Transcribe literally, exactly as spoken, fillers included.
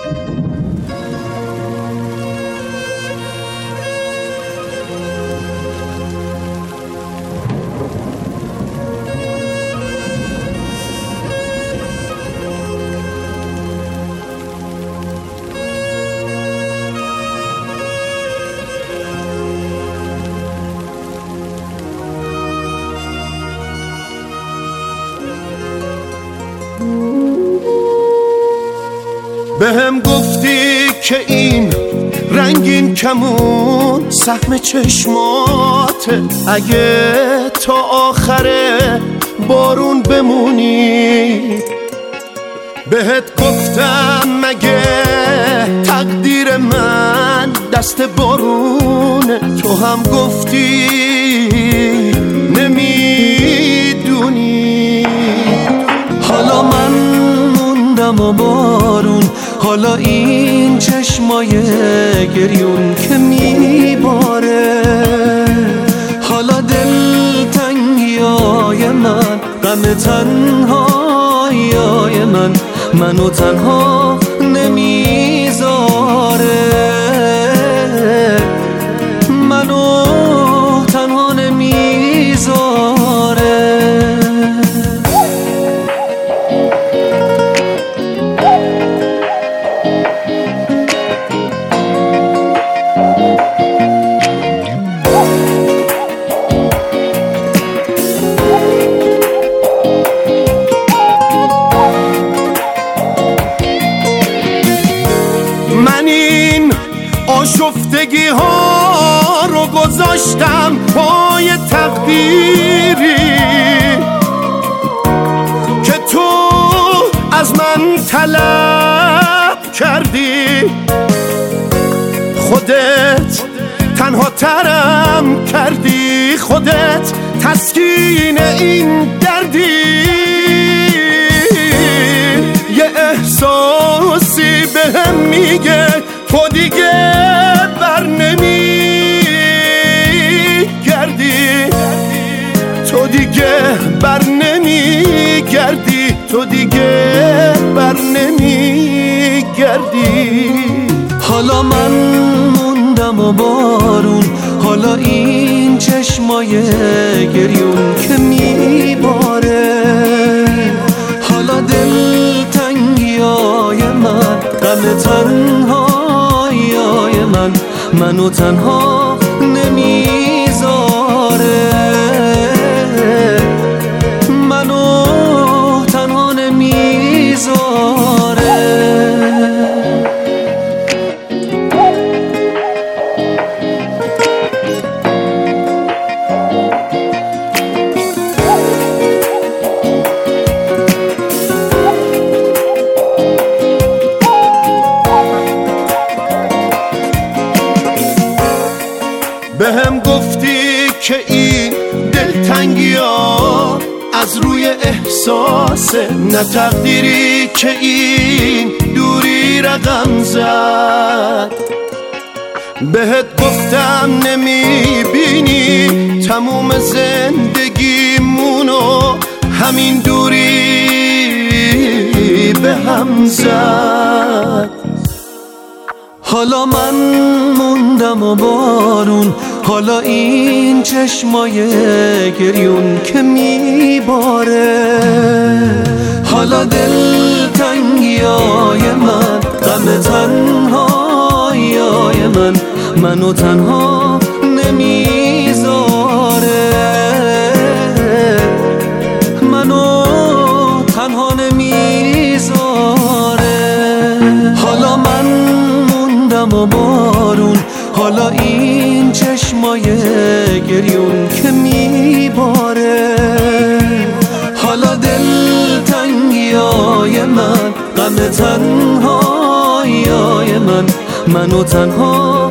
بهم گفتی که این رنگین کمون سهم چشماته، اگه تا آخر بارون بمونی. بهت گفتم مگه تقدیر من دست بارونه، تو هم گفتی نمیدونی. حالا من موندم و بارون، حالا این چشمای گریون که میباره، حالا دلتنگیای من، غم تنهاییای من، منو تنها نمیذاره، منو تنها نمیذاره. آشفتگی ها رو گذاشتم پای تقدیری که تو از من طلب کردی. خودت تنها ترم کردی، خودت تسکین این دردی. یه احساسی بهم میگه تو دیگه بر نمیگردی، تو دیگه بر نمیگردی، تو دیگه بر نمیگردی. حالا من موندم و بارون، حالا این چشمای گریون که میباره، حالا دلتنگیای من، غم تنهاییای من، منو تنها نمیذاره، منو تنها نمیذاره. بهم گفتی که این دلتنگی ها از روی احساسه، نه تقدیری که این دوری رقم زد. بهت گفتم نمیبینی تموم زندگیمونو همین دوری به هم زد. حالا من موندم و بارون، حالا این چشمای گریون که میباره، حالا دلتنگیای من، غم تنهاییای من، منو تنها نمیذاره، منو تنها نمیذاره. حالا من موندم و بارون، حالا این چشمای گریون که میباره، حالا دلتنگیای من، غم تنهاییای من، منو تنها